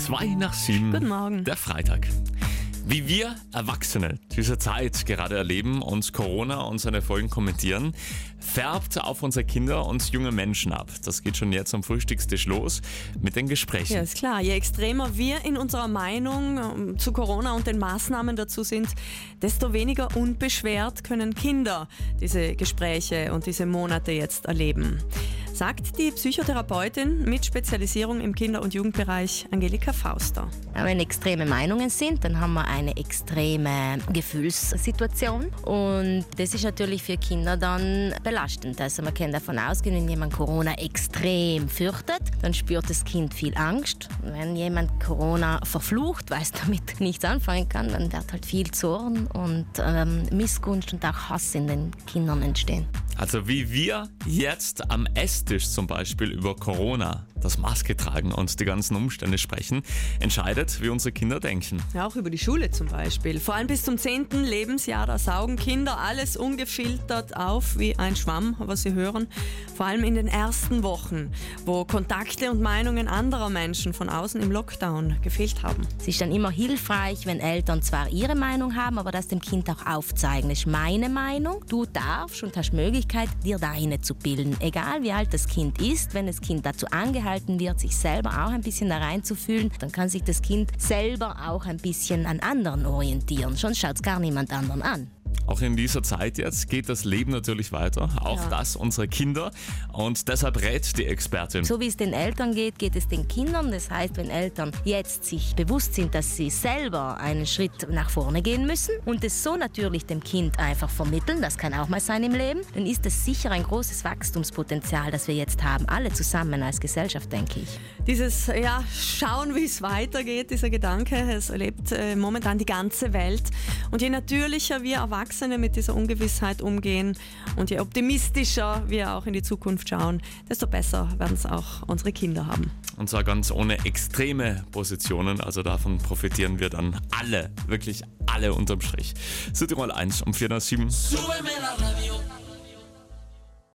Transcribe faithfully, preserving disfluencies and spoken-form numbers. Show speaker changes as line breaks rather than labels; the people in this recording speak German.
Zwei nach sieben.
Guten Morgen.
Der Freitag. Wie wir Erwachsene diese Zeit gerade erleben und Corona und seine Folgen kommentieren, färbt auf unsere Kinder und junge Menschen ab. Das geht schon jetzt am Frühstückstisch los mit den Gesprächen.
Ja, ist klar. Je extremer wir in unserer Meinung ähm, zu Corona und den Maßnahmen dazu sind, desto weniger unbeschwert können Kinder diese Gespräche und diese Monate jetzt erleben. Sagt die Psychotherapeutin mit Spezialisierung im Kinder- und Jugendbereich Angelika Fauster.
Wenn extreme Meinungen sind, dann haben wir eine extreme Gefühlssituation und das ist natürlich für Kinder dann belastend. Also man kann davon ausgehen, wenn jemand Corona extrem fürchtet, dann spürt das Kind viel Angst. Wenn jemand Corona verflucht, weil es damit nichts anfangen kann, dann wird halt viel Zorn und ähm, Missgunst und auch Hass in den Kindern entstehen.
Also wie wir jetzt am Esstisch zum Beispiel über Corona, das Maske tragen und die ganzen Umstände sprechen, entscheidet, wie unsere Kinder denken.
Ja, auch über die Schule zum Beispiel. Vor allem bis zum zehnten Lebensjahr, da saugen Kinder alles ungefiltert auf wie ein Schwamm, was sie hören. Vor allem in den ersten Wochen, wo Kontakte und Meinungen anderer Menschen von außen im Lockdown gefehlt haben.
Es ist dann immer hilfreich, wenn Eltern zwar ihre Meinung haben, aber das dem Kind auch aufzeigen. Das ist meine Meinung. Du darfst und hast Möglichkeit, dir deine zu bilden. Egal wie alt das Kind ist, wenn das Kind dazu angehalten wird, sich selber auch ein bisschen da reinzufühlen, dann kann sich das Kind selber auch ein bisschen an anderen orientieren. Sonst schaut es gar niemand anderen an.
Auch in dieser Zeit jetzt geht das Leben natürlich weiter, auch
Ja.
das unserer Kinder, und deshalb rät die Expertin.
So wie es den Eltern geht, geht es den Kindern. Das heißt, wenn Eltern jetzt sich bewusst sind, dass sie selber einen Schritt nach vorne gehen müssen und es so natürlich dem Kind einfach vermitteln, das kann auch mal sein im Leben, dann ist es sicher ein großes Wachstumspotenzial, das wir jetzt haben, alle zusammen als Gesellschaft, denke ich.
Dieses, ja, schauen, wie es weitergeht, dieser Gedanke, es erlebt äh, momentan die ganze Welt. Und je natürlicher wir Erwachsene mit dieser Ungewissheit umgehen und je optimistischer wir auch in die Zukunft schauen, desto besser werden es auch unsere Kinder haben.
Und zwar ganz ohne extreme Positionen, also davon profitieren wir dann alle, wirklich alle unterm Strich. Südtirol eins um vier nach sieben.
Súbeme la radio.